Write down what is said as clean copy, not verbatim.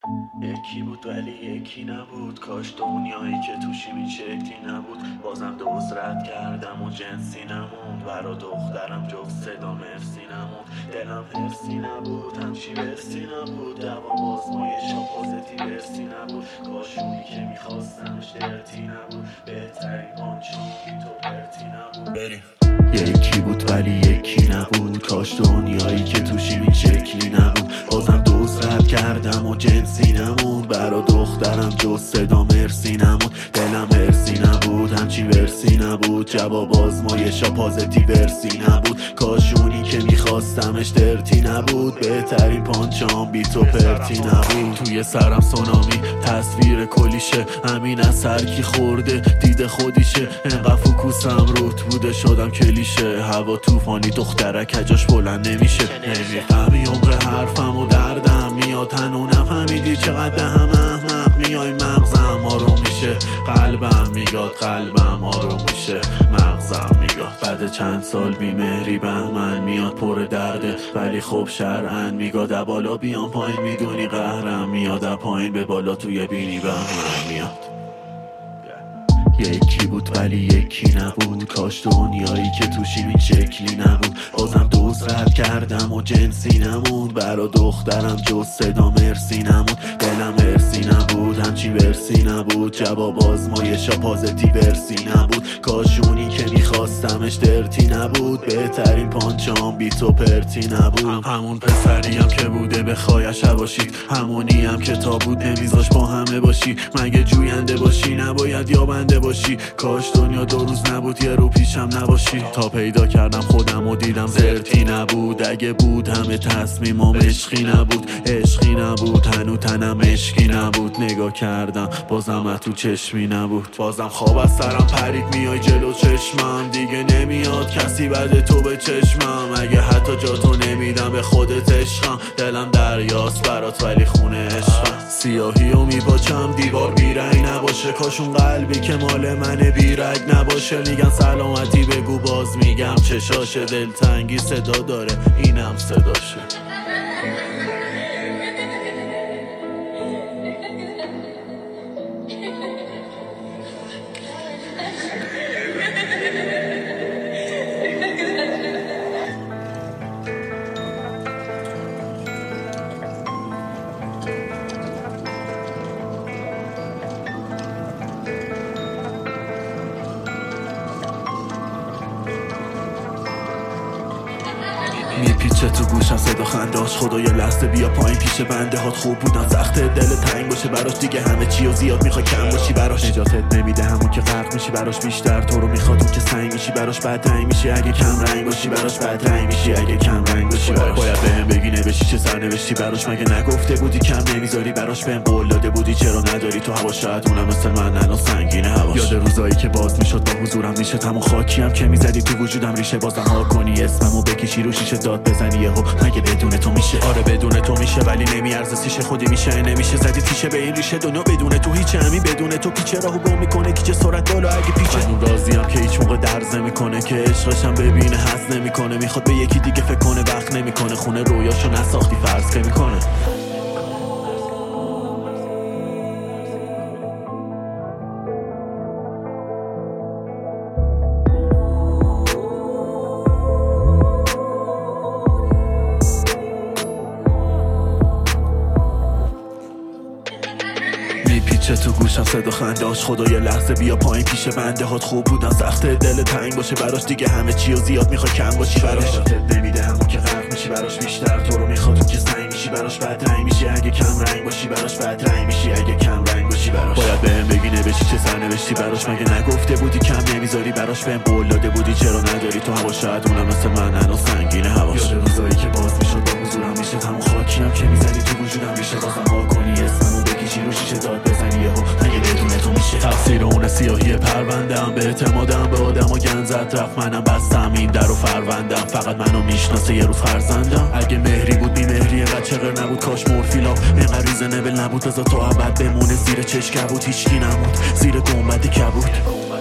یکی بود ولی یکی نبود، کاش دنیایی که توشیم این شکلی نبود. بازم دوست رد کردم و جنسی نموند، برا دخترم جز صدا مرسی نموند. دلم هرسی نبود، همچی برسی نبود، دوا بازمایش و پازیتی برسی نبود. کاش اونی که میخواستمش درتی نبود، بهترین آنچون بی تو پرتی نبود. بریم. یکی بود ولی یکی نبود، کاش دنیایی که توشیم این شکلی نبود. بازم دوست رد کردم و جنسی نموند، برا دخترم جز صدا مرسی نموند. دلم هرسی نبود، همچی ورسی نبود، جواب آزمایشا پازیتی ورسی نبود. کاش اونی که میخواستمش درتی نبود، بهترین پانچام بی تو پرتی نبود. توی سرم سونامی تصویر کلیشه، همین اثر کی خورده دیده خودیشه. انقدر فوکوسم روت بوده شدم کلیشه، هوا طوفانی دخترک جاش بلند نمیشه. نمیفهمی عمق حرفم و دردم میاد، هنو نفهمیدی چقدر هم احمق میای. مغزم آروم میشه، قلبم میگاد، قلبم آروم میشه، مغزم میگاد. بعد چند سال بیمهری بهمن میاد، پر درده ولی خب شرعن میگاد. بالا بیام پایین میدونی قهرم میاد، پایین به بالا توی بینی بهمن میاد. یکی بود ولی یکی نبود، کاش دنیایی که توشیم این شکلی نبود. بازم دوست رد کردم و جنسی نموند، برا دخترم جز صدا مرسی نموند. دلم هرسی نبود، همچی ورسی نبود، جواب آزمایشا پازیتی ورسی نبود. کاش اونی که میخواستمش درتی نبود، بهترین پانچام بی تو پرتی نبود. همون پسریم که بوده بخوایش باشید، همونی هم که تا بود نمیذاش با همه باشی. مگه جوینده باشی نباید یابنده باشی؟ کاش دنیا دو روز نبود یه رو پیشم نباشی. تا پیدا کردم خودم و دیدم زرتی نبود، اگه بود همه تصمیمم عشقی نبود. عشقی نبود، هنو تنم عشقی نبود. نگاه کردم بازم تو چشمی نبود. بازم خواب از سرم پرید، میای جلو چشمم، دیگه نمیاد کسی بعد تو به چشمم. اگه حتی جا تو نمیدم به خودت عشقم، دلم دریاست برات ولی خونه عشقم. سیاهی و میباچم دیوار بیرنگ نباشه، کاش اون قلبی که مال منه بیرگ نباشه. میگن سلامتی بگو باز میگم چشاشه، دلتنگی صدا داره اینم صداشه. میپیچه تو گوشم صدا خنداش، خدا یه لحظه بیا پایین پیش بنده هات. خوب بودن سخته دل تنگ باشه براش، دیگه همه چی و زیاد میخوای کم باشی براش. نجاتت نمیده همون که غرق میشی براش، بیشتر تو رو میخواد اون که سنگ میشی براش. بد رنگ میشی اگه کم رنگ باشی براش، بد رنگ میشی اگه کم رنگ باشی براش. باید بهم بگی نوشتی چه سرنوشتی براش، مگه نگفته بودی کم نمیذاری براش؟ بهم قول داده بودی چرا نداری تو هوا؟ شاید اونم مثل من الان سنگینه هواش. یاد روزایی که باز میشد با حضورم میشه، همون خاکیم که میزدی تو وجودم ریشه. بازم ها کنی اسممو بکشی رو شیشه، داد بزنی یهو مگه بدون تو میشه؟ آره بدون تو میشه ولی نمیارزه سیشه، خودی میشه نمیشه زدی تیشه به این ریشه. دنیا بدون تو هیچ، همین بدون تو پیچه راهو گم میکنه کیچه سرعت بالا اگه پیچه. من راضیم که هیچ موقع درز نمیکنه، که عشقشم ببینه حس نمیکنه. میخواد به یکی دیگه فکر کنه وقت نمیکنه، خونه رویاشو نساختی فرض که میکنه. میپیچه تو گوشم صدا خنداش، خدا یه لحظه بیا پایین پیش بنده هات. خوب بودن سخته دل تنگ باشه براش، دیگه همه چی و زیاد میخوای کم باشی براش. نجاتت نمیده همون که غرق میشی براش، بیشتر تو رو میخواد اون که سنگ میشی براش. بد رنگ میشی اگه کم رنگ باشی براش، بد رنگ میشی اگه کم رنگ باشی براش. باید بهم بگی نوشتی چه سرنوشتی براش، مگه نگفته بودی کم نمیذاری براش؟ بهم قول داده بودی چرا نداری تو هوا؟ شاید اونم مثل من الان سنگینه هواش. یاد روزایی که باز میشد با حضورم میشه، همون خاکیم که میزدی تو وجودم ریشه. بازم ها کنی اسممو بکشی رو شیشه، داد بزنی یهو مگه بدون تو میشه؟ تقصیر اون سیاهی پروندم، به اعتمادم به آدم و گن زد رفت. منم بستم این در و فروندم، فقط منو میشناسه یه روز فرزندم. اگه مهری بود بی مهری اینقدر چغر نبود، کاش مورفیلا اینقدر ریزه نبل نبود. بذار تو ابد بمونه زیر چشم بود، هیچکی نمود زیر گنبد کبود.